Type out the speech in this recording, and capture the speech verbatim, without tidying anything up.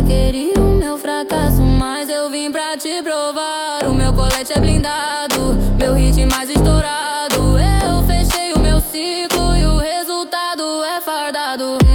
queria o meu fracasso, mas eu vim pra te provar. O meu colete é blindado, meu hit mais estourado. Eu fechei o meu ciclo e o resultado é fardado.